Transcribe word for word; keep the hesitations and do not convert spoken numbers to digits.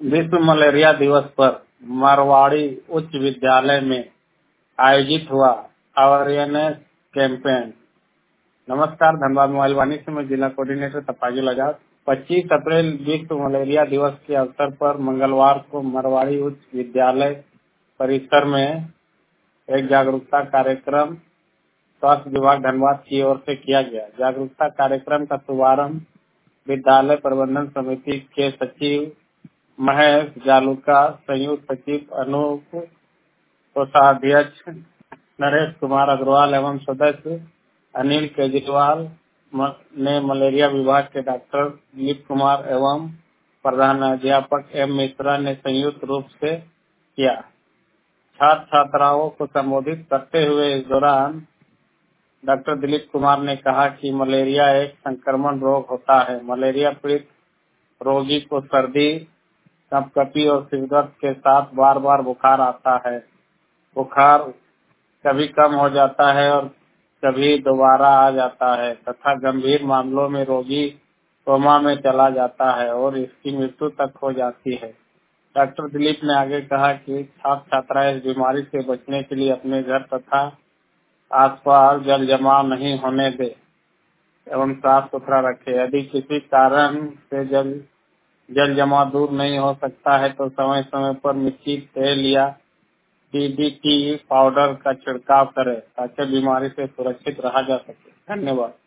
विश्व मलेरिया दिवस पर मारवाड़ी उच्च विद्यालय में आयोजित हुआ अवेयरनेस कैंपेन। नमस्कार, धनबाद मोबाइल वाणी से मैं जिला कोऑर्डिनेटर तपाजुल आजाद। पच्चीस अप्रैल विश्व मलेरिया दिवस के अवसर पर मंगलवार को मारवाड़ी उच्च विद्यालय परिसर में एक जागरूकता कार्यक्रम स्वास्थ्य विभाग धनबाद की ओर से किया गया। जागरूकता कार्यक्रम का शुभारंभ विद्यालय प्रबंधन समिति के सचिव महेश जालूका, संयुक्त सचिव अनूप, कोषाध्यक्ष नरेश कुमार अग्रवाल एवं सदस्य अनिल केजरीवाल ने मलेरिया विभाग के डॉक्टर दिलीप कुमार एवं प्रधानाध्यापक एम मिश्रा ने संयुक्त रूप से किया। छात्र छात्राओं को संबोधित करते हुए इस दौरान डॉक्टर दिलीप कुमार ने कहा कि मलेरिया एक संक्रमण रोग होता है। मलेरिया पीड़ित रोगी को सर्दी, कपकपी और सिरदर्द के साथ बार बार बुखार आता है। बुखार कभी कम हो जाता है और कभी दोबारा आ जाता है तथा गंभीर मामलों में रोगी कोमा में चला जाता है और इसकी मृत्यु तक हो जाती है। डॉक्टर दिलीप ने आगे कहा कि छात्र छात्राएं इस बीमारी से बचने के लिए अपने घर तथा आसपास जल जमाव नहीं होने दे एवं साफ सुथरा रखे। यदि किसी कारण से जल जल जमाव दूर नहीं हो सकता है तो समय समय पर मिट्टी, तेल या डी डी टी पाउडर का छिड़काव करें ताकि बीमारी से सुरक्षित रहा जा सके। धन्यवाद।